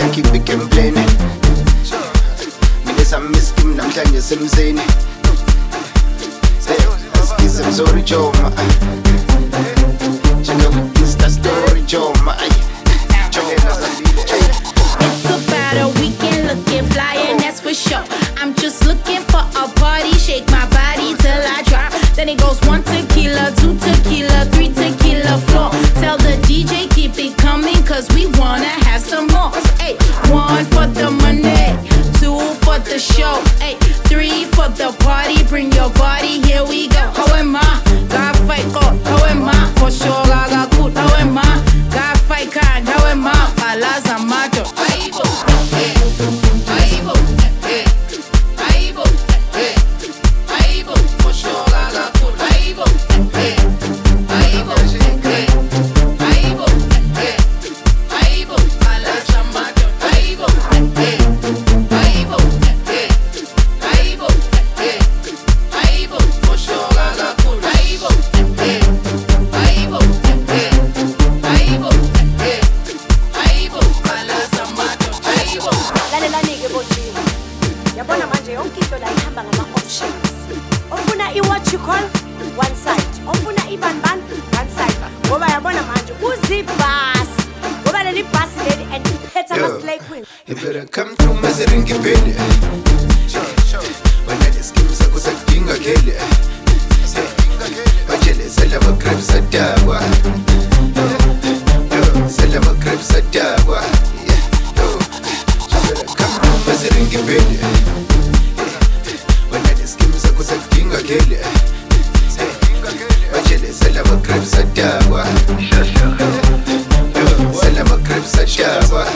ngiyakhipha igame mina samiskim namhlanje semzeni asikize mzori Joma check out Insta story Joma It's about a weekend looking fly and that's for sure. I'm just looking for a party, shake my body till I drop. Then it goes 1 tequila, 2 tequila, 3 tequila floor. Tell the DJ keep it coming cause we wanna have some more. Hey, 1 for the money, 2 for the show, hey, 3 for the party. Bring your body, here we go. How am I? God fight God. How am I? For sure, I got good. How am I? God fight kind. How am I? Alaza macho. Aibo, aibo, aibo, aibo. For sure, I got good. Aibo, aibo, aibo, aibo. Alaza macho. Aibo, aibo, aibo, aibo. For sure, I got good. Aibo, aibo, aibo, aibo. Alaza macho. Aibo. Lalelani-ke boJima, yabona manje yonke into la ihamba ngama-options. Ofuna i-what you call one side, ofuna ibanban one side. Ngoba yabona manje uzibhasi, ngoba leli bhasi leli and iphethe ama-slay queens. You better come through maziringi pele wena leskim sakho sakudinga kele bajele sela magrab sadakwa sela magrab sadakwa come through maziringi pele wena leskim sakho sakudinga kele bajele sela magrab sadakwa sela magrab sadakwa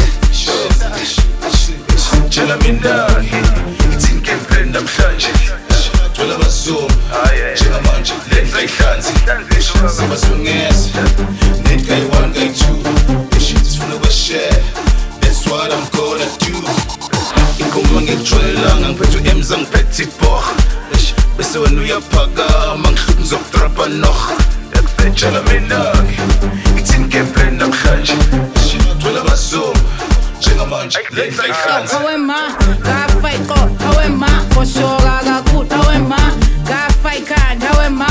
Tshela mina ithi ngempela namhlanje thola abazungu njengamanje lenza ihlanzi sibasungeza net guy 1 guy 2 shit sifuna ukwashare that's what I'm gonna do ingoma ngikujwayelanga ngiphethe emza ngiphethe ibhoha bese wena uyaphakama ngihlupha ngizokudrapa noch yakutshela mina ithi ngempela namhlanje thola abazungu njengamanje lenza ihlanzi. How am I? God fight God. How am I? For sure I got good. How am I? God fight kind. How am I?